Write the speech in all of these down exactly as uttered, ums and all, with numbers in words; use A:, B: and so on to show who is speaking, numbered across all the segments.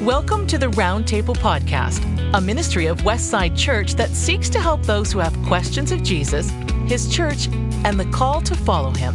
A: Welcome to the Roundtable Podcast, a ministry of Westside Church that seeks to help those who have questions of Jesus, His church, and the call to follow Him.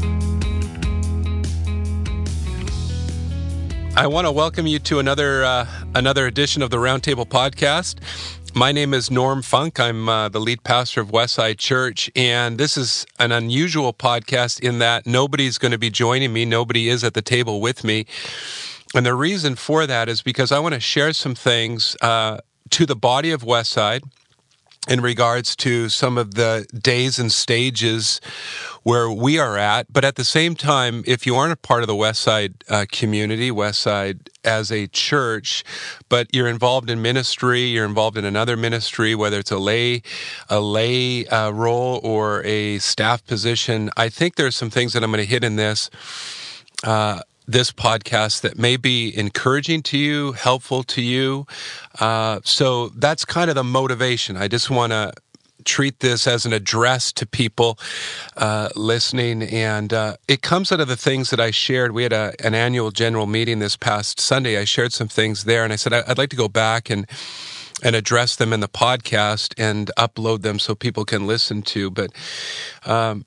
B: I want to welcome you to another uh, another edition of the Roundtable Podcast. My name is Norm Funk. I'm uh, the lead pastor of Westside Church, and this is an unusual podcast in that nobody's going to be joining me. Nobody is at the table with me. And the reason for that is because I want to share some things uh, to the body of Westside in regards to some of the days and stages where we are at. But at the same time, if you aren't a part of the Westside uh, community, Westside as a church, but you're involved in ministry, you're involved in another ministry, whether it's a lay, a lay uh, role or a staff position, I think there's some things that I'm going to hit in this uh this podcast that may be encouraging to you, helpful to you. Uh, so that's kind of the motivation. I just want to treat this as an address to people uh, listening. And uh, it comes out of the things that I shared. We had a, an annual general meeting this past Sunday. I shared some things there, and I said I'd like to go back and and address them in the podcast and upload them so people can listen to. But um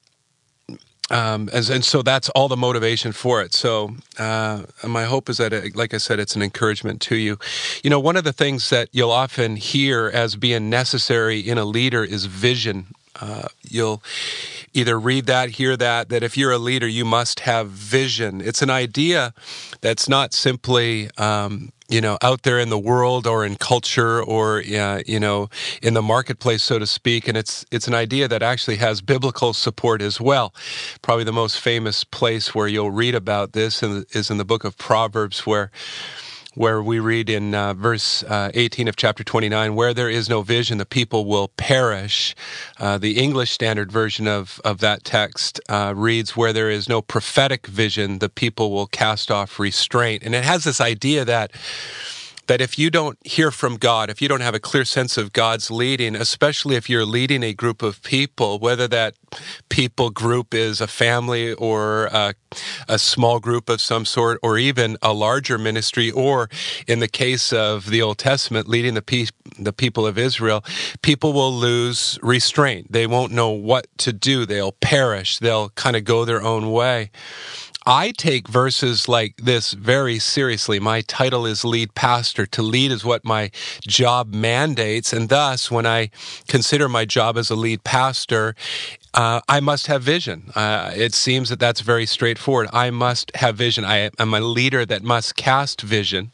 B: Um, and, and so that's all the motivation for it. So uh, my hope is that, it, like I said, it's an encouragement to you. You know, one of the things that you'll often hear as being necessary in a leader is vision. Uh, you'll either read that, hear that, that if you're a leader, you must have vision. It's an idea that's not simply um, you know, out there in the world or in culture or, uh, you know, in the marketplace, so to speak. And it's it's an idea that actually has biblical support as well. Probably the most famous place where you'll read about this is in the book of Proverbs, where where we read in uh, verse uh, eighteen of chapter twenty-nine, where there is no vision, the people will perish. Uh, the English Standard Version of, of that text uh, reads, where there is no prophetic vision, the people will cast off restraint. And it has this idea that that if you don't hear from God, if you don't have a clear sense of God's leading, especially if you're leading a group of people, whether that people group is a family or a, a small group of some sort, or even a larger ministry, or in the case of the Old Testament, leading the, pe- the people of Israel, people will lose restraint. They won't know what to do. They'll perish. They'll kind of go their own way. I take verses like this very seriously. My title is lead pastor. To lead is what my job mandates, and thus, when I consider my job as a lead pastor, uh, I must have vision. Uh, it seems that that's very straightforward. I must have vision. I am a leader that must cast vision.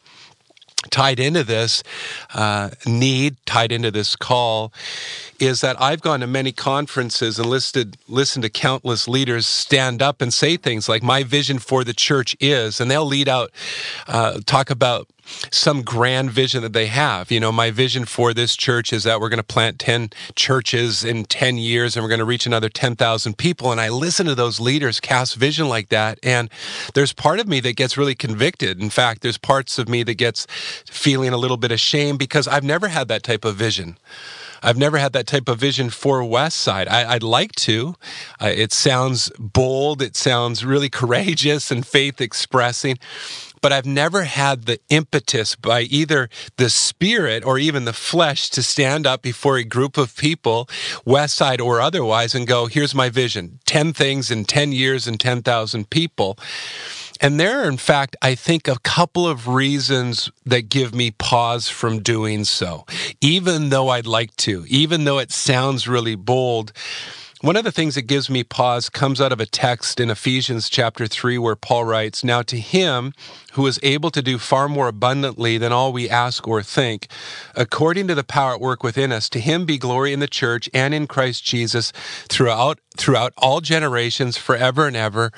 B: Tied into this uh, need, tied into this call, is that I've gone to many conferences and listed, listened to countless leaders stand up and say things like, my vision for the church is, and they'll lead out, uh, talk about some grand vision that they have. You know, my vision for this church is that we're going to plant ten churches in ten years and we're going to reach another ten thousand people. And I listen to those leaders cast vision like that. And there's part of me that gets really convicted. In fact, there's parts of me that gets feeling a little bit ashamed because I've never had that type of vision. I've never had that type of vision for Westside. I, I'd like to. Uh, it sounds bold. It sounds really courageous and faith-expressing. But I've never had the impetus by either the spirit or even the flesh to stand up before a group of people, Westside or otherwise, and go, here's my vision, ten things in ten years and ten thousand people. And there are, in fact, I think a couple of reasons that give me pause from doing so, even though I'd like to, even though it sounds really bold. One of the things that gives me pause comes out of a text in Ephesians chapter three where Paul writes, now to him who is able to do far more abundantly than all we ask or think, according to the power at work within us, to him be glory in the church and in Christ Jesus throughout, throughout all generations, forever and ever.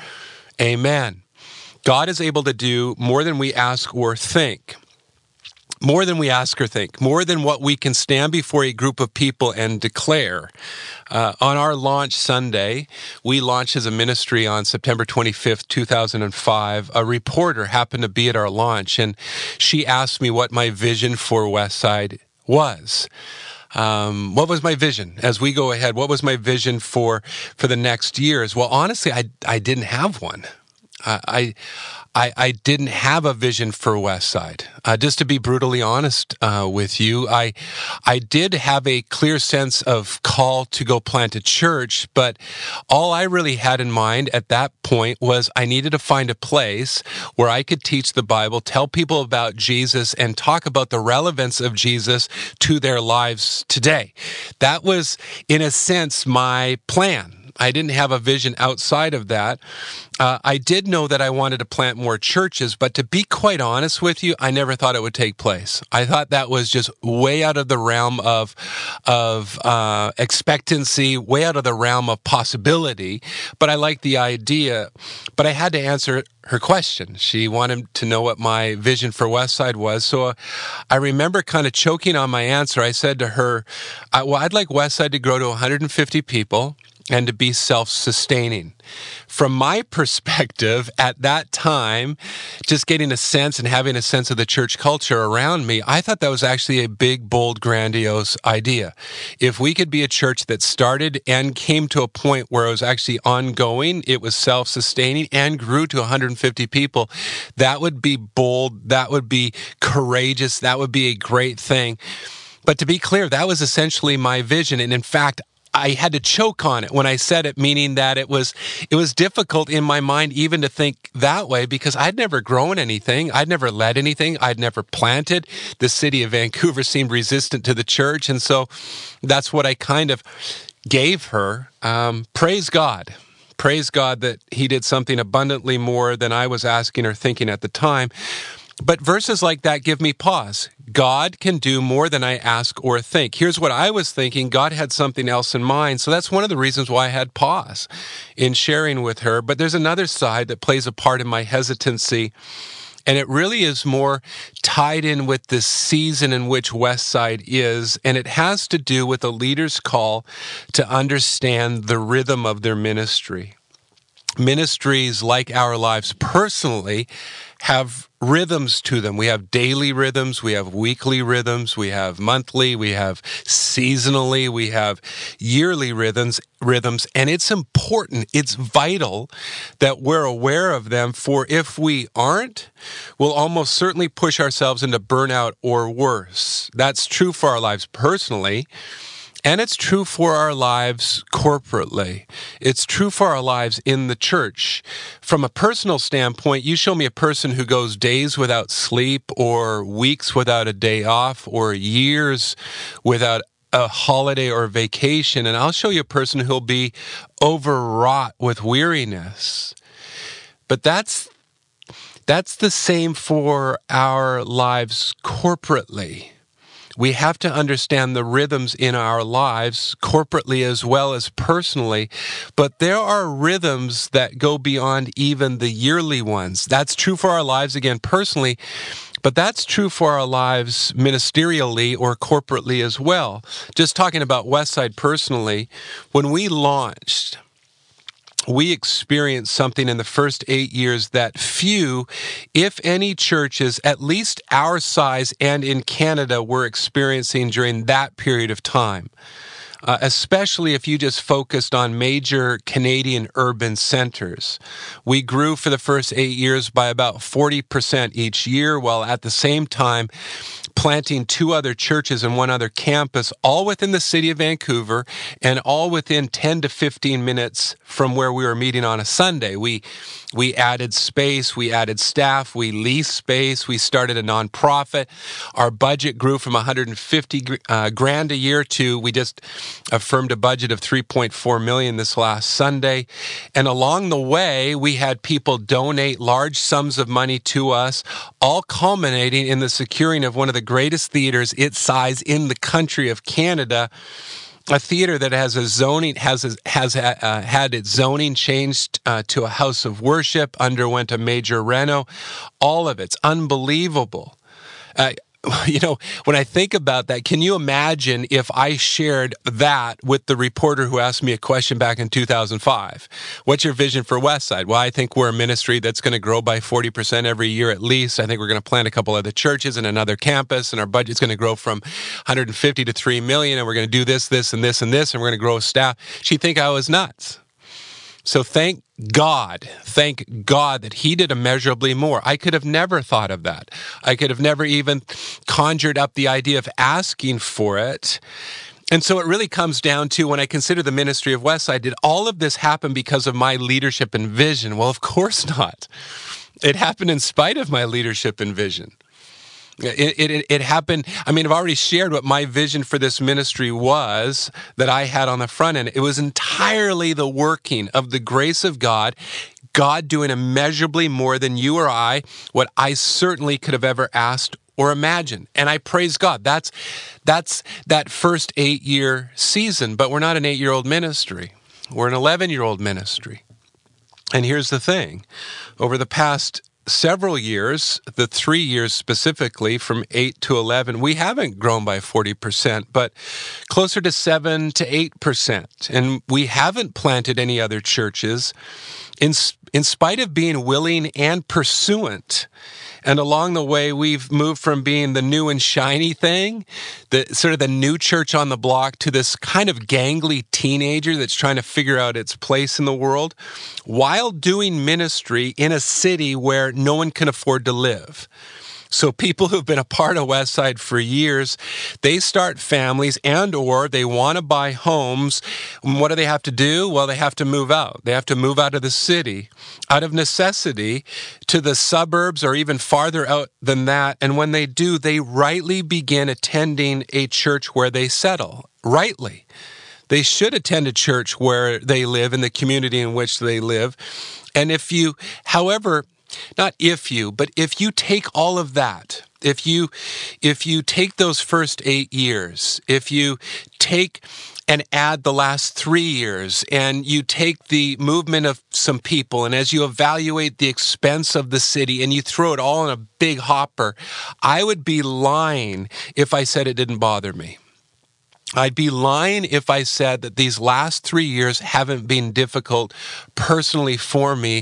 B: Amen. God is able to do more than we ask or think. More than we ask or think, more than what we can stand before a group of people and declare. Uh, on our launch Sunday, we launched as a ministry on September twenty-fifth, two thousand five. A reporter happened to be at our launch, and she asked me what my vision for Westside was. Um, what was my vision as we go ahead? What was my vision for for the next years? Well, honestly, I I didn't have one. I I, I didn't have a vision for Westside. Uh, just to be brutally honest uh, with you, I I did have a clear sense of call to go plant a church, but all I really had in mind at that point was I needed to find a place where I could teach the Bible, tell people about Jesus, and talk about the relevance of Jesus to their lives today. That was, in a sense, my plan. I didn't have a vision outside of that. Uh, I did know that I wanted to plant more churches, but to be quite honest with you, I never thought it would take place. I thought that was just way out of the realm of of uh, expectancy, way out of the realm of possibility. But I liked the idea. But I had to answer her question. She wanted to know what my vision for Westside was. So uh, I remember kind of choking on my answer. I said to her, uh, well, I'd like Westside to grow to one hundred fifty people and to be self-sustaining. From my perspective, at that time, just getting a sense and having a sense of the church culture around me, I thought that was actually a big, bold, grandiose idea. If we could be a church that started and came to a point where it was actually ongoing, it was self-sustaining, and grew to one hundred fifty people, that would be bold, that would be courageous, that would be a great thing. But to be clear, that was essentially my vision. And in fact, I had to choke on it when I said it, meaning that it was it was difficult in my mind even to think that way because I'd never grown anything. I'd never led anything. I'd never planted. The city of Vancouver seemed resistant to the church. And so that's what I kind of gave her. Um, praise God. Praise God that he did something abundantly more than I was asking or thinking at the time. But verses like that give me pause. God can do more than I ask or think. Here's what I was thinking. God had something else in mind. So that's one of the reasons why I had pause in sharing with her. But there's another side that plays a part in my hesitancy. And it really is more tied in with the season in which Westside is. And it has to do with a leader's call to understand the rhythm of their ministry. Ministries, like our lives personally, have rhythms to them. We have daily rhythms, we have weekly rhythms, we have monthly, we have seasonally, we have yearly rhythms, rhythms, and it's important, it's vital that we're aware of them, for if we aren't, we'll almost certainly push ourselves into burnout or worse. That's true for our lives personally. And it's true for our lives corporately. It's true for our lives in the church. From a personal standpoint, you show me a person who goes days without sleep or weeks without a day off or years without a holiday or vacation, and I'll show you a person who'll be overwrought with weariness. But that's that's the same for our lives corporately. We have to understand the rhythms in our lives, corporately as well as personally, but there are rhythms that go beyond even the yearly ones. That's true for our lives, again, personally, but that's true for our lives ministerially or corporately as well. Just talking about Westside personally, when we launched, we experienced something in the first eight years that few, if any, churches, at least our size and in Canada, were experiencing during that period of time. Uh, especially if you just focused on major Canadian urban centers. We grew for the first eight years by about forty percent each year, while at the same time planting two other churches and one other campus, all within the city of Vancouver and all within ten to fifteen minutes from where we were meeting on a Sunday. We we added space, we added staff, we leased space, we started a nonprofit. Our budget grew from one hundred fifty uh, grand a year to, we just affirmed a budget of three point four million this last Sunday. And along the way, we had people donate large sums of money to us, all culminating in the securing of one of the greatest theaters its size in the country of Canada. A theater that has a zoning has a, has a, uh, had its zoning changed uh, to a house of worship, underwent a major reno. All of it's unbelievable. Uh, you know, when I think about that, can you imagine if I shared that with the reporter who asked me a question back in two thousand five? What's your vision for Westside? Well, I think we're a ministry that's going to grow by forty percent every year at least. I think we're going to plant a couple other churches and another campus, and our budget's going to grow from one hundred fifty to three million, and we're going to do this, this, and this, and this, and we're going to grow staff. She'd think I was nuts. So thank God, thank God that he did immeasurably more. I could have never thought of that. I could have never even conjured up the idea of asking for it. And so it really comes down to, when I consider the ministry of Westside, did all of this happen because of my leadership and vision? Well, of course not. It happened in spite of my leadership and vision. It, it, it happened, I mean, I've already shared what my vision for this ministry was that I had on the front end. It was entirely the working of the grace of God, God doing immeasurably more than you or I, what I certainly could have ever asked or imagined. And I praise God. That's, that's that first eight-year season, but we're not an eight-year-old ministry. We're an eleven-year-old ministry. And here's the thing. Over the past several years, the three years specifically, from eight to eleven, we haven't grown by forty percent, but closer to seven to eight percent. And we haven't planted any other churches in, in spite of being willing and pursuant. And along the way, we've moved from being the new and shiny thing, the sort of the new church on the block, to this kind of gangly teenager that's trying to figure out its place in the world, while doing ministry in a city where no one can afford to live. So people who've been a part of Westside for years, they start families and or they want to buy homes. And what do they have to do? Well, they have to move out. They have to move out of the city, out of necessity, to the suburbs or even farther out than that. And when they do, they rightly begin attending a church where they settle. Rightly. They should attend a church where they live, in the community in which they live. And if you, however, Not if you, but if you take all of that, if you, if you take those first eight years, if you take and add the last three years, and you take the movement of some people, and as you evaluate the expense of the city, and you throw it all in a big hopper, I would be lying if I said it didn't bother me. I'd be lying if I said that these last three years haven't been difficult personally for me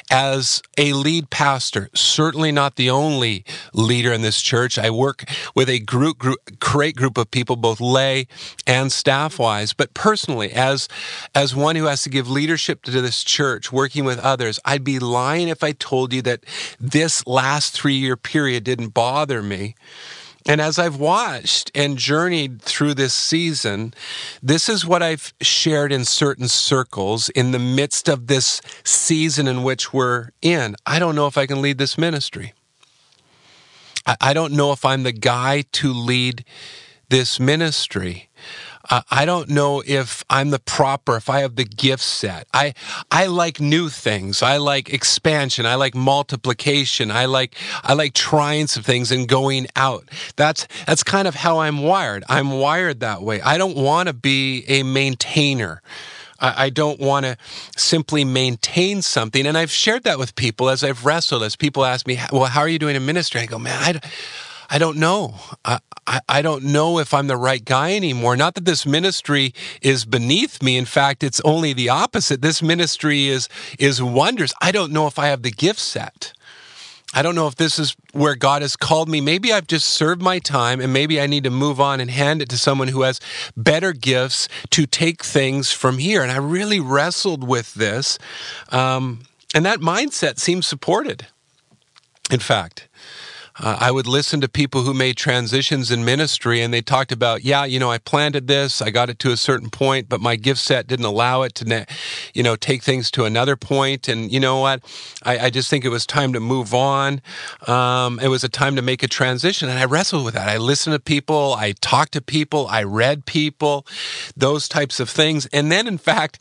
B: as a lead pastor. Certainly not the only leader in this church. I work with a group, group great group of people, both lay and staff-wise. But personally, as, as one who has to give leadership to this church, working with others, I'd be lying if I told you that this last three-year period didn't bother me. And as I've watched and journeyed through this season, this is what I've shared in certain circles in the midst of this season in which we're in. I don't know if I can lead this ministry. I don't know if I'm the guy to lead this ministry. Uh, I don't know if I'm the proper, if I have the gift set. I I like new things. I like expansion. I like multiplication. I like I like trying some things and going out. That's that's kind of how I'm wired. I'm wired that way. I don't want to be a maintainer. I, I don't want to simply maintain something. And I've shared that with people as I've wrestled. As people ask me, well, how are you doing in ministry? I go, man, I I don't know. I, I, I don't know if I'm the right guy anymore. Not that this ministry is beneath me. In fact, it's only the opposite. This ministry is, is wonders. I don't know if I have the gift set. I don't know if this is where God has called me. Maybe I've just served my time, and maybe I need to move on and hand it to someone who has better gifts to take things from here. And I really wrestled with this. Um, and that mindset seems supported. In fact, Uh, I would listen to people who made transitions in ministry, and they talked about, yeah, you know, I planted this, I got it to a certain point, but my gift set didn't allow it to, you know, take things to another point. And you know what? I, I just think it was time to move on. Um, it was a time to make a transition, and I wrestled with that. I listened to people, I talked to people, I read people, those types of things. And then, in fact,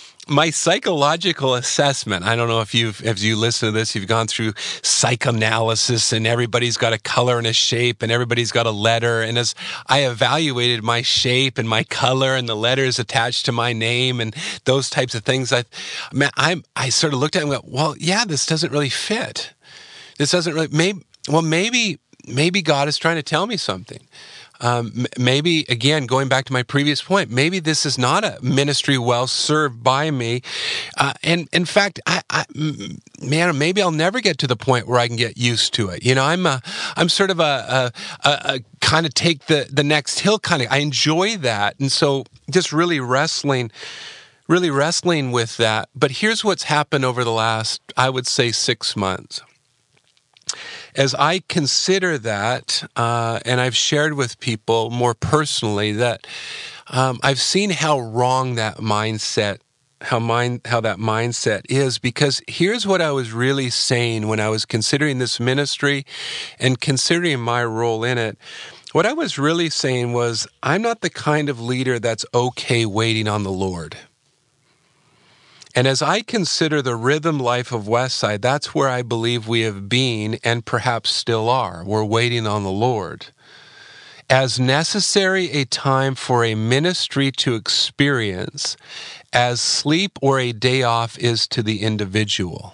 B: my psychological assessment, I don't know if you've, as you listen to this, you've gone through psychoanalysis, and everybody's got a color and a shape, and everybody's got a letter. And as I evaluated my shape and my color and the letters attached to my name and those types of things, I, man, I'm, I sort of looked at it and went, well, yeah, this doesn't really fit. This doesn't really, maybe, well, maybe, maybe God is trying to tell me something. Um, maybe, again, going back to my previous point, maybe this is not a ministry well served by me. Uh, and in fact, I, I, man, maybe I'll never get to the point where I can get used to it. You know, I'm a, I'm sort of a, a, a, a kind of take the, the next hill kind of, I enjoy that. And so just really wrestling, really wrestling with that. But here's what's happened over the last, I would say, six months. As I consider that, uh, and I've shared with people more personally that um, I've seen how wrong that mindset, how mind, how that mindset is. Because here's what I was really saying when I was considering this ministry and considering my role in it. What I was really saying was, I'm not the kind of leader that's okay waiting on the Lord. And as I consider the rhythm life of Westside, that's where I believe we have been and perhaps still are. We're waiting on the Lord. As necessary a time for a ministry to experience as sleep or a day off is to the individual.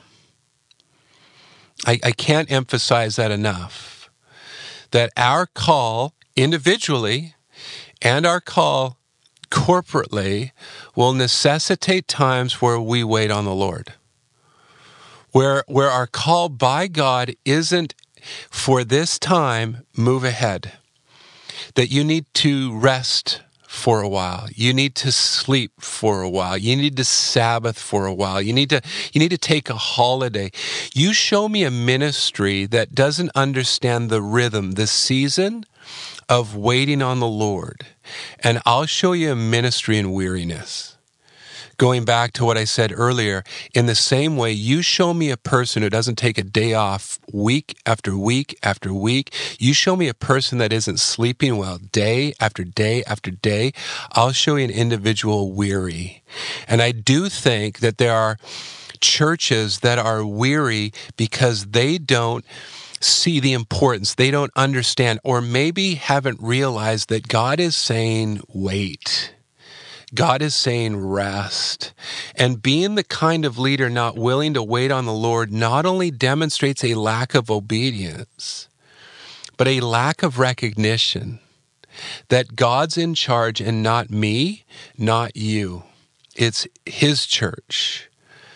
B: I, I can't emphasize that enough. That our call individually and our call corporately will necessitate times where we wait on the Lord. Where, where our call by God isn't for this time, move ahead. That you need to rest for a while. You need to sleep for a while. You need to Sabbath for a while. You need to, you need to take a holiday. You show me a ministry that doesn't understand the rhythm, the season of waiting on the Lord, and I'll show you a ministry in weariness. Going back to what I said earlier, in the same way, you show me a person who doesn't take a day off week after week after week. You show me a person that isn't sleeping well day after day after day. I'll show you an individual weary. And I do think that there are churches that are weary because they don't see the importance. They don't understand, or maybe haven't realized that God is saying, wait. God is saying rest. And being the kind of leader not willing to wait on the Lord not only demonstrates a lack of obedience, but a lack of recognition that God's in charge and not me, not you. It's His church.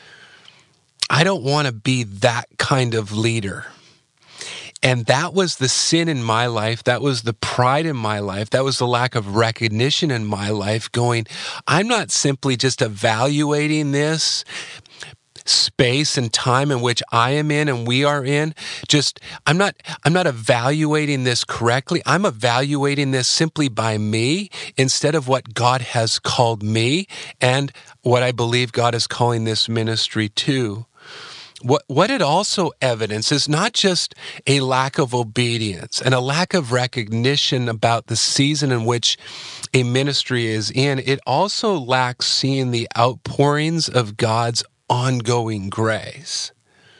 B: I don't want to be that kind of leader. And that was the sin in my life. That was the pride in my life. That was the lack of recognition in my life, going, I'm not simply just evaluating this space and time in which I am in and we are in. Just, I'm not, I'm not evaluating this correctly. I'm evaluating this simply by me instead of what God has called me and what I believe God is calling this ministry to. What what it also evidences is not just a lack of obedience and a lack of recognition about the season in which a ministry is in. It also lacks seeing the outpourings of God's ongoing grace.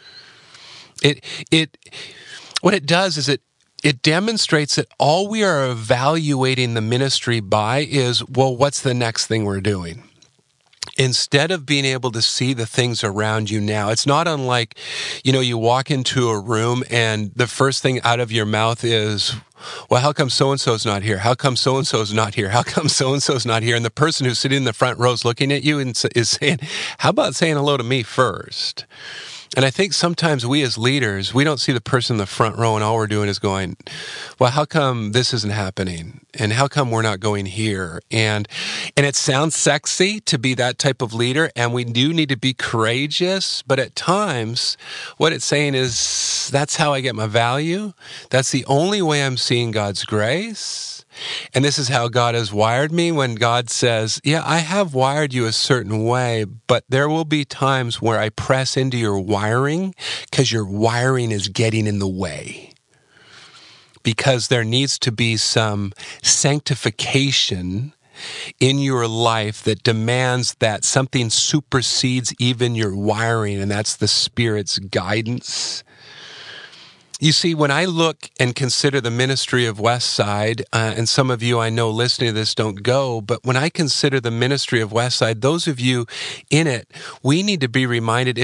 B: It it what it does is it it demonstrates that all we are evaluating the ministry by is, well, what's the next thing we're doing? Instead of being able to see the things around you now. It's not unlike, you know, you walk into a room and the first thing out of your mouth is, well, how come so-and-so's not here? How come so-and-so's not here? How come so-and-so's not here? And the person who's sitting in the front row is looking at you and is saying, how about saying hello to me first? And I think sometimes we as leaders, we don't see the person in the front row and all we're doing is going, well, how come this isn't happening? And how come we're not going here? And and it sounds sexy to be that type of leader, and we do need to be courageous, but at times what it's saying is, that's how I get my value. That's the only way I'm seeing God's grace. And this is how God has wired me. When God says, yeah, I have wired you a certain way, but there will be times where I press into your wiring because your wiring is getting in the way. Because there needs to be some sanctification in your life that demands that something supersedes even your wiring, and that's the Spirit's guidance. You see, when I look and consider the ministry of Westside, uh, and some of you I know listening to this don't go, but when I consider the ministry of Westside, those of you in it, we need to be reminded, if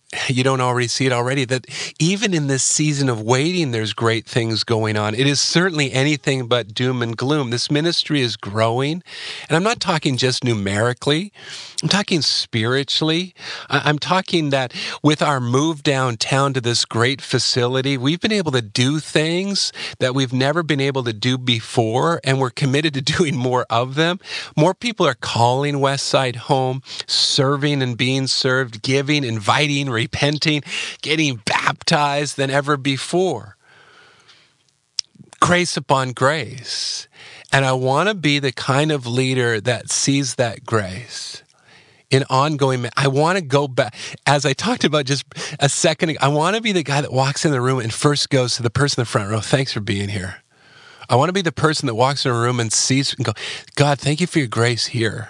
B: you don't already see it already, that even in this season of waiting, there's great things going on. It is certainly anything but doom and gloom. This ministry is growing, and I'm not talking just numerically. I'm talking spiritually. I'm talking that with our move downtown to this great facility, we've been able to do things that we've never been able to do before, and we're committed to doing more of them. More people are calling Westside home, serving and being served, giving, inviting, repenting, getting baptized than ever before. Grace upon grace. And I want to be the kind of leader that sees that grace in ongoing. I want to go back, as I talked about just a second ago, I want to be the guy that walks in the room and first goes to the person in the front row, thanks for being here. I want to be the person that walks in a room and sees and go, God, thank you for your grace here.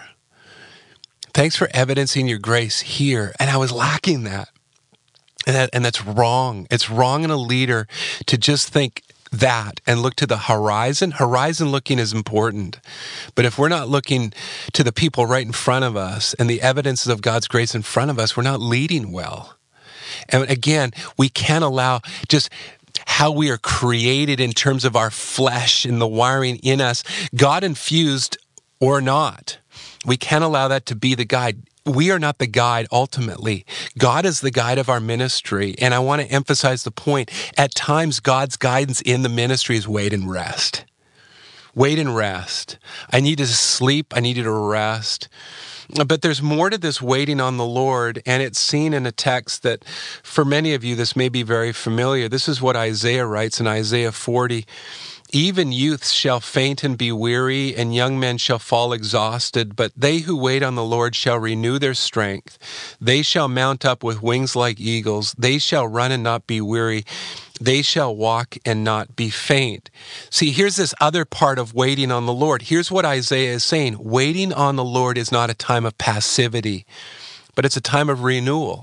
B: Thanks for evidencing your grace here. And I was lacking that. And that, and that's wrong. It's wrong in a leader to just think that and look to the horizon. Horizon looking is important. But if we're not looking to the people right in front of us and the evidences of God's grace in front of us, we're not leading well. And again, we can't allow just how we are created in terms of our flesh and the wiring in us, God infused or not. We can't allow that to be the guide. We are not the guide ultimately. God is the guide of our ministry. And I want to emphasize the point. At times, God's guidance in the ministry is wait and rest. Wait and rest. I need to sleep. I need you to rest. But there's more to this waiting on the Lord, and it's seen in a text that for many of you, this may be very familiar. This is what Isaiah writes in Isaiah forty. Even youths shall faint and be weary, and young men shall fall exhausted. But they who wait on the Lord shall renew their strength. They shall mount up with wings like eagles. They shall run and not be weary. They shall walk and not be faint. See, here's this other part of waiting on the Lord. Here's what Isaiah is saying. Waiting on the Lord is not a time of passivity, but it's a time of renewal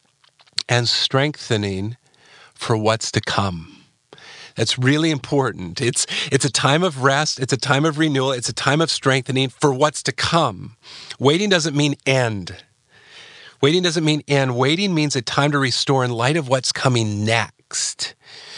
B: and strengthening for what's to come. That's really important. It's it's a time of rest. It's a time of renewal. It's a time of strengthening for what's to come. Waiting doesn't mean end. Waiting doesn't mean end. Waiting means a time to restore in light of what's coming next.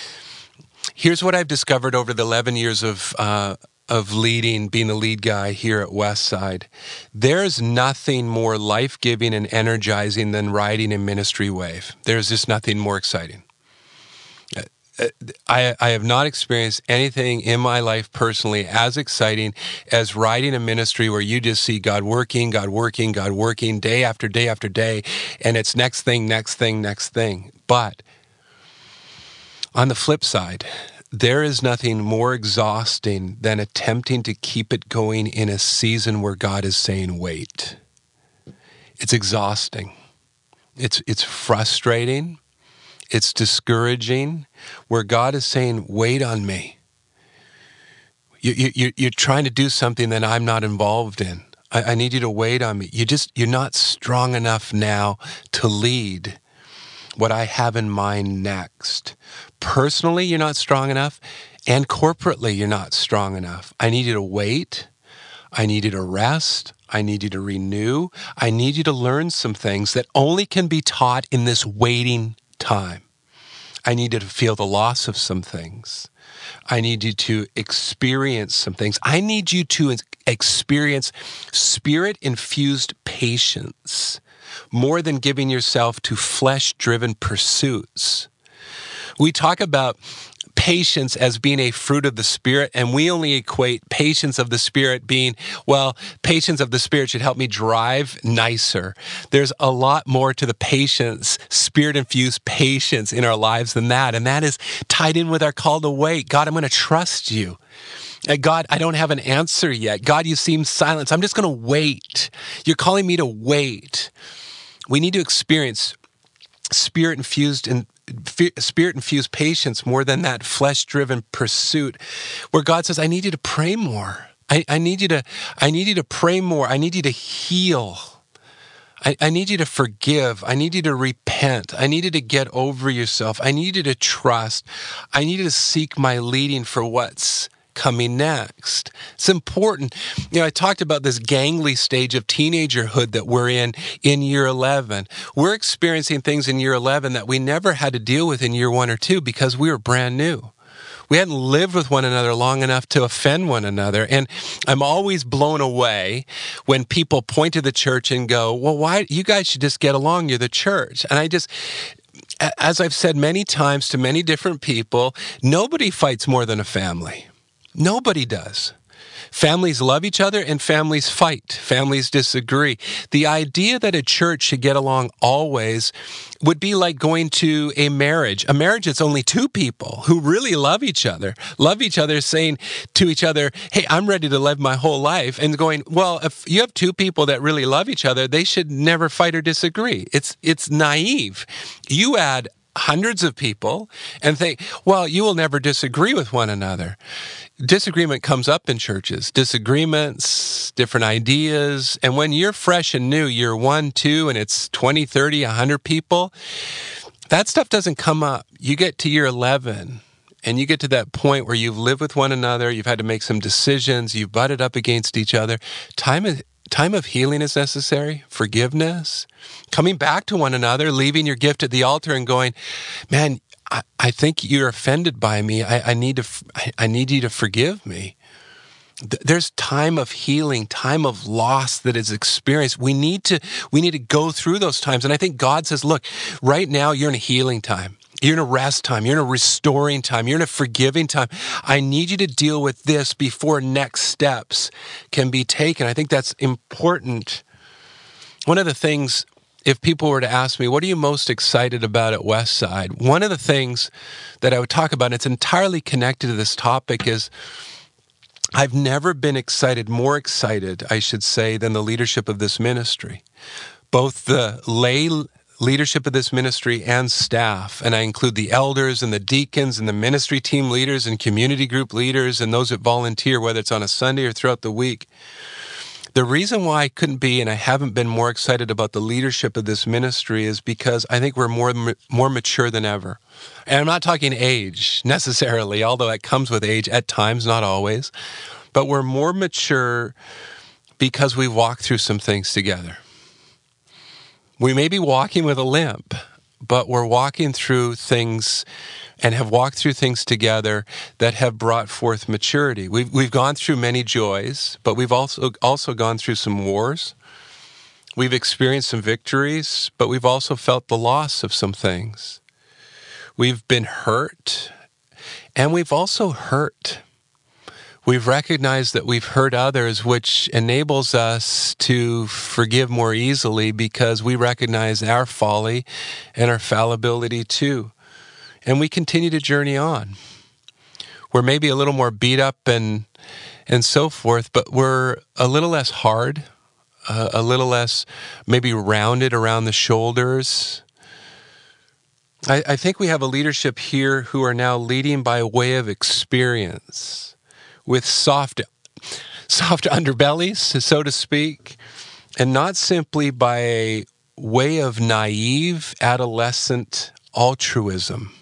B: Here's what I've discovered over the eleven years of uh, of leading, being the lead guy here at Westside. There's nothing more life-giving and energizing than riding a ministry wave. There's just nothing more exciting. I, I have not experienced anything in my life personally as exciting as riding a ministry where you just see God working, God working, God working day after day after day, and it's next thing, next thing, next thing. But on the flip side, there is nothing more exhausting than attempting to keep it going in a season where God is saying, wait. It's exhausting. It's it's frustrating. It's discouraging, where God is saying, wait on me. You, you, you're trying to do something that I'm not involved in. I, I need you to wait on me. You just, you're not strong enough now to lead what I have in mind next. Personally, you're not strong enough, and corporately, you're not strong enough. I need you to wait. I need you to rest. I need you to renew. I need you to learn some things that only can be taught in this waiting time. I need you to feel the loss of some things. I need you to experience some things. I need you to experience spirit-infused patience more than giving yourself to flesh-driven pursuits. We talk about patience as being a fruit of the Spirit, and we only equate patience of the Spirit being, well, patience of the Spirit should help me drive nicer. There's a lot more to the patience, Spirit-infused patience in our lives than that, and that is tied in with our call to wait. God, I'm going to trust you. God, I don't have an answer yet. God, you seem silent. So I'm just going to wait. You're calling me to wait. We need to experience Spirit-infused and Spirit-infused patience more than that flesh-driven pursuit, where God says, I need you to pray more. I, I need you to, I need you to pray more. I need you to heal. I, I need you to forgive. I need you to repent. I need you to get over yourself. I need you to trust. I need you to seek my leading for what's coming next. It's important. You know, I talked about this gangly stage of teenagerhood that we're in in year eleven. We're experiencing things in year eleven that we never had to deal with in year one or two because we were brand new. We hadn't lived with one another long enough to offend one another. And I'm always blown away when people point to the church and go, well, why, you guys should just get along. You're the church. And I just, as I've said many times to many different people, nobody fights more than a family. Nobody does. Families love each other and families fight. Families disagree. The idea that a church should get along always would be like going to a marriage. A marriage that's only two people who really love each other, love each other, saying to each other, hey, I'm ready to live my whole life. And going, well, if you have two people that really love each other, they should never fight or disagree. It's, it's naive. You add hundreds of people and think, well, you will never disagree with one another. Disagreement comes up in churches, disagreements, different ideas. And when you're fresh and new, you're one, two, and it's twenty, thirty, one hundred people, that stuff doesn't come up. You get to year eleven and you get to that point where you've lived with one another, you've had to make some decisions, you've butted up against each other. Time is Time of healing is necessary, forgiveness, coming back to one another, leaving your gift at the altar and going, man, I, I think you're offended by me. I, I need to, I, I need you to forgive me. There's time of healing, time of loss that is experienced. We need to, we need to go through those times. And I think God says, look, right now you're in a healing time. You're in a rest time. You're in a restoring time. You're in a forgiving time. I need you to deal with this before next steps can be taken. I think that's important. One of the things, if people were to ask me, what are you most excited about at Westside? One of the things that I would talk about, and it's entirely connected to this topic, is I've never been excited, more excited, I should say, than the leadership of this ministry. Both the lay leadership of this ministry and staff, and I include the elders and the deacons and the ministry team leaders and community group leaders and those that volunteer, whether it's on a Sunday or throughout the week. The reason why I couldn't be and I haven't been more excited about the leadership of this ministry is because I think we're more more mature than ever. And I'm not talking age necessarily, although it comes with age at times, not always. But we're more mature because we walked through some things together. We may be walking with a limp, but we're walking through things and have walked through things together that have brought forth maturity. We've we've gone through many joys, but we've also also gone through some wars. We've experienced some victories, but we've also felt the loss of some things. We've been hurt, and we've also hurt. We've recognized that we've hurt others, which enables us to forgive more easily because we recognize our folly and our fallibility too. And we continue to journey on. We're maybe a little more beat up and and so forth, but we're a little less hard, uh, a little less maybe rounded around the shoulders. I, I think we have a leadership here who are now leading by way of experience, with soft, soft underbellies, so to speak, and not simply by a way of naive adolescent altruism.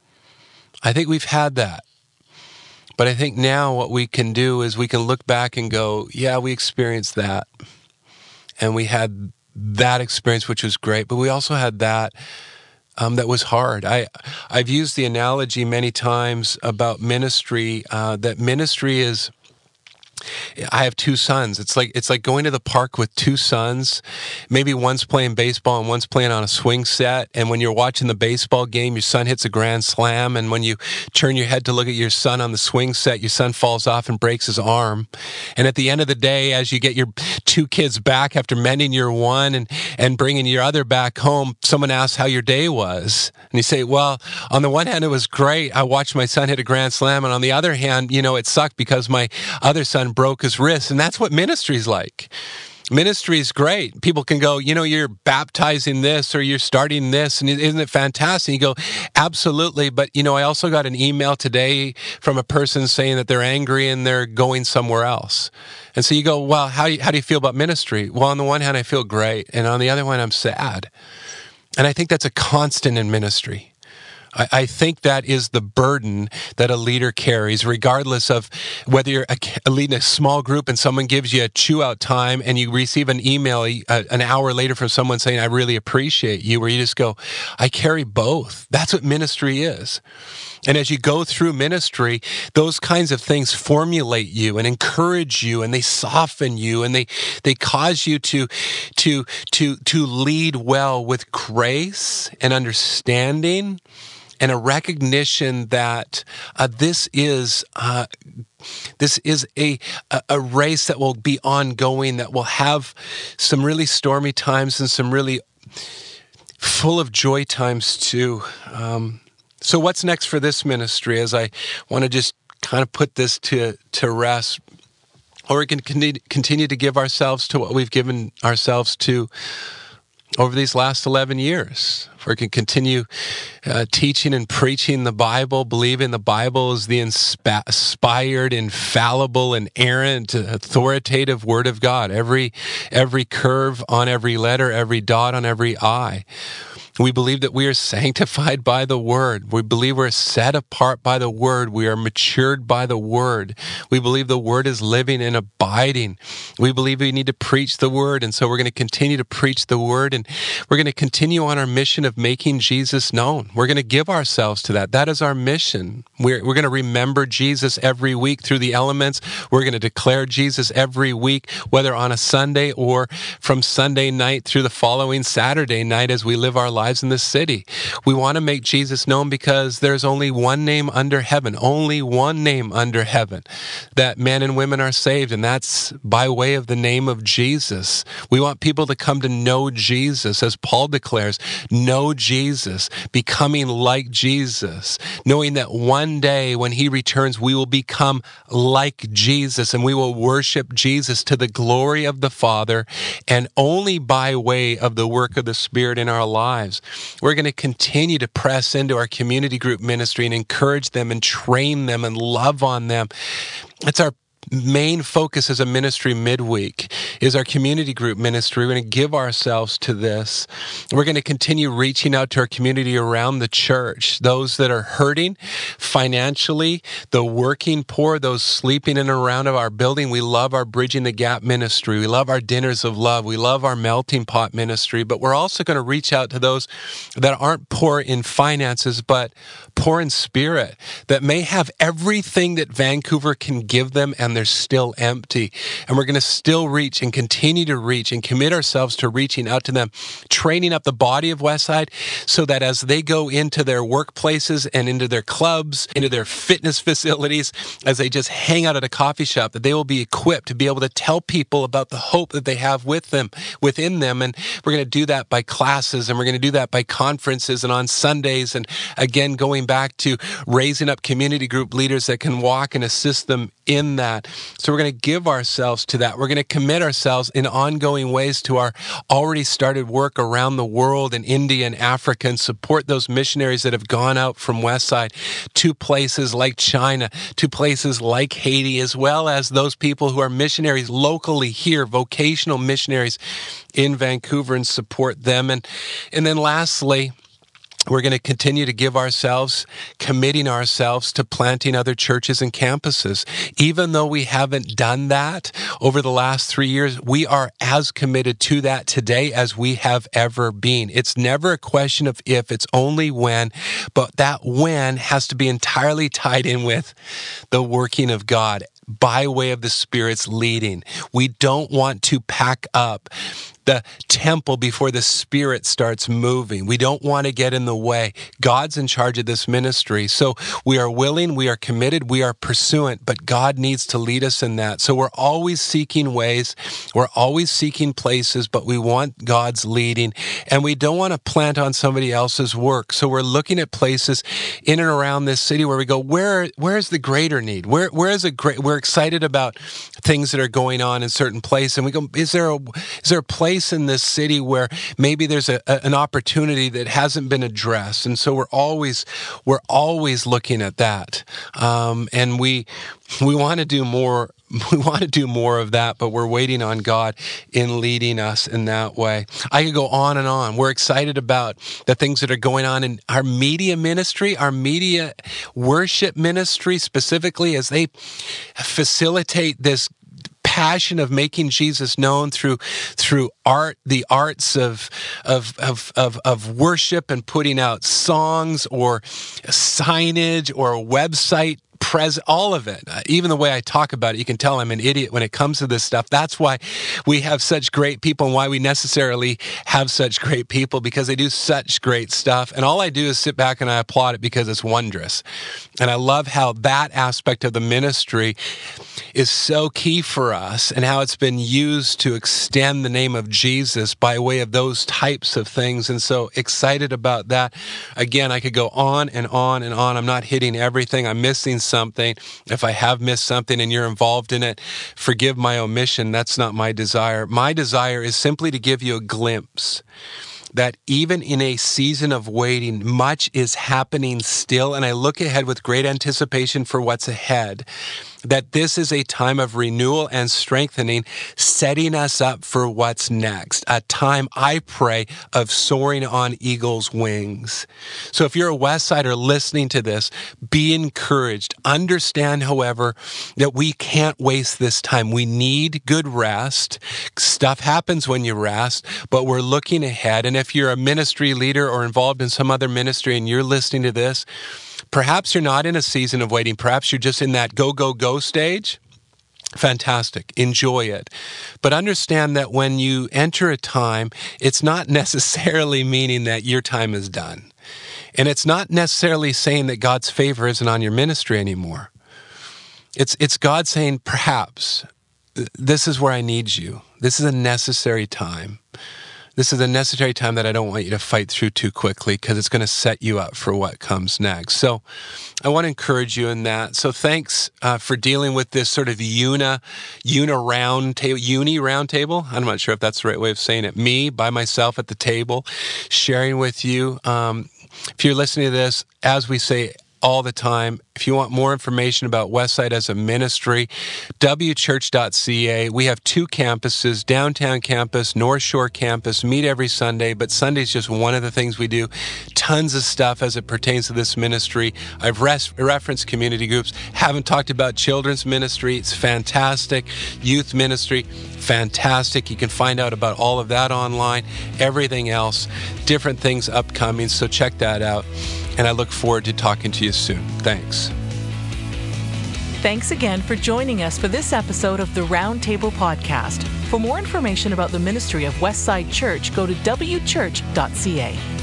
B: I think we've had that. But I think now what we can do is we can look back and go, yeah, we experienced that. And we had that experience, which was great, but we also had that Um, that was hard. I, I've used the analogy many times about ministry, uh, that ministry is, I have two sons. It's like it's like going to the park with two sons. Maybe one's playing baseball and one's playing on a swing set. And when you're watching the baseball game, your son hits a grand slam. And when you turn your head to look at your son on the swing set, your son falls off and breaks his arm. And at the end of the day, as you get your two kids back after mending your one and, and bringing your other back home, someone asks how your day was. And you say, well, on the one hand, it was great. I watched my son hit a grand slam. And on the other hand, you know, it sucked because my other son broke his wrist. And that's what ministry is like. Ministry is great. People can go, you know, you're baptizing this or you're starting this, and isn't it fantastic? You go, absolutely. But, you know, I also got an email today from a person saying that they're angry and they're going somewhere else. And so you go, well, how do you, how do you feel about ministry? Well, on the one hand, I feel great. And on the other one, I'm sad. And I think that's a constant in ministry. I, I think that is the burden that a leader carries, regardless of whether you're a, a leading a small group and someone gives you a chew-out time and you receive an email a, an hour later from someone saying, I really appreciate you, where you just go, I carry both. That's what ministry is. And as you go through ministry, those kinds of things formulate you and encourage you, and they soften you, and they, they cause you to, to, to, to lead well with grace and understanding and a recognition that uh, this is uh, this is a, a race that will be ongoing, that will have some really stormy times and some really full of joy times too. Um, so what's next for this ministry, as I want to just kind of put this to, to rest? Or we can continue to give ourselves to what we've given ourselves to over these last eleven years. If we can continue uh, teaching and preaching the Bible, believing the Bible is the insp- inspired, infallible, inerrant, authoritative Word of God. Every, every curve on every letter, every dot on every I. We believe that we are sanctified by the Word. We believe we're set apart by the Word. We are matured by the Word. We believe the Word is living and abiding. We believe we need to preach the Word, and so we're going to continue to preach the Word, and we're going to continue on our mission of making Jesus known. We're going to give ourselves to that. That is our mission. We're, we're going to remember Jesus every week through the elements. We're going to declare Jesus every week, whether on a Sunday or from Sunday night through the following Saturday night as we live our lives in this city. We want to make Jesus known because there's only one name under heaven, only one name under heaven that men and women are saved, and that's by way of the name of Jesus. We want people to come to know Jesus, as Paul declares, know Jesus, becoming like Jesus, knowing that one day when he returns, we will become like Jesus and we will worship Jesus to the glory of the Father, and only by way of the work of the Spirit in our lives. We're going to continue to press into our community group ministry and encourage them and train them and love on them. It's our main focus as a ministry midweek is our community group ministry. We're going to give ourselves to this. We're going to continue reaching out to our community around the church, those that are hurting financially, the working poor, those sleeping in and around of our building. We love our Bridging the Gap ministry. We love our Dinners of Love. We love our Melting Pot ministry, but we're also going to reach out to those that aren't poor in finances, but poor in spirit, that may have everything that Vancouver can give them, and they're still empty. And we're going to still reach and continue to reach and commit ourselves to reaching out to them, training up the body of Westside so that as they go into their workplaces and into their clubs, into their fitness facilities, as they just hang out at a coffee shop, that they will be equipped to be able to tell people about the hope that they have with them, within them. And we're going to do that by classes, and we're going to do that by conferences and on Sundays. And again, going back to raising up community group leaders that can walk and assist them in that. So we're going to give ourselves to that. We're going to commit ourselves in ongoing ways to our already started work around the world in India and Africa, and support those missionaries that have gone out from Westside to places like China, to places like Haiti, as well as those people who are missionaries locally here, vocational missionaries in Vancouver, and support them. And, and then lastly, we're going to continue to give ourselves, committing ourselves to planting other churches and campuses. Even though we haven't done that over the last three years, we are as committed to that today as we have ever been. It's never a question of if, it's only when, but that when has to be entirely tied in with the working of God by way of the Spirit's leading. We don't want to pack up the temple before the Spirit starts moving. We don't want to get in the way. God's in charge of this ministry. So we are willing, we are committed, we are pursuant, but God needs to lead us in that. So we're always seeking ways, we're always seeking places, but we want God's leading, and we don't want to plant on somebody else's work. So we're looking at places in and around this city where we go, where where is the greater need? Where where is it great? We're excited about things that are going on in certain places, and we go, is there a is there a place in this city where maybe there's a, a, an opportunity that hasn't been addressed? And so we're always we're always looking at that, um, and we we want to do more we want to do more of that, but we're waiting on God in leading us in that way. I could go on and on. We're excited about the things that are going on in our media ministry, our media worship ministry specifically, as they facilitate this passion of making Jesus known through through art, the arts of of of of, of worship, and putting out songs or signage or a website. Pres- all of it, uh, even the way I talk about it, you can tell I'm an idiot when it comes to this stuff. That's why we have such great people, and why we necessarily have such great people, because they do such great stuff. And all I do is sit back and I applaud it because it's wondrous. And I love how that aspect of the ministry is so key for us, and how it's been used to extend the name of Jesus by way of those types of things. And so excited about that. Again, I could go on and on and on. I'm not hitting everything. I'm missing something. If I have missed something and you're involved in it, forgive my omission. That's not my desire. My desire is simply to give you a glimpse that even in a season of waiting, much is happening still. And I look ahead with great anticipation for what's ahead. That this is a time of renewal and strengthening, setting us up for what's next. A time, I pray, of soaring on eagle's wings. So if you're a Westsider listening to this, be encouraged. Understand, however, that we can't waste this time. We need good rest. Stuff happens when you rest, but we're looking ahead. And if you're a ministry leader or involved in some other ministry and you're listening to this, perhaps you're not in a season of waiting. Perhaps you're just in that go, go, go stage. Fantastic. Enjoy it. But understand that when you enter a time, it's not necessarily meaning that your time is done. And it's not necessarily saying that God's favor isn't on your ministry anymore. It's, it's God saying, perhaps, this is where I need you. This is a necessary time. This is a necessary time that I don't want you to fight through too quickly, because it's going to set you up for what comes next. So I want to encourage you in that. So thanks uh, for dealing with this sort of una, una round table, uni round table. I'm not sure if that's the right way of saying it. Me by myself at the table, sharing with you. Um, if you're listening to this, as we say all the time, if you want more information about Westside as a ministry, w church dot c a. We have two campuses, downtown campus, North Shore campus, meet every Sunday, but Sunday's just one of the things we do. Tons of stuff as it pertains to this ministry. I've res- referenced community groups, haven't talked about children's ministry. It's fantastic. Youth ministry, fantastic. You can find out about all of that online, everything else, different things upcoming, so check that out. And I look forward to talking to you soon. Thanks.
A: Thanks again for joining us for this episode of the Roundtable Podcast. For more information about the ministry of Westside Church, go to w church dot c a.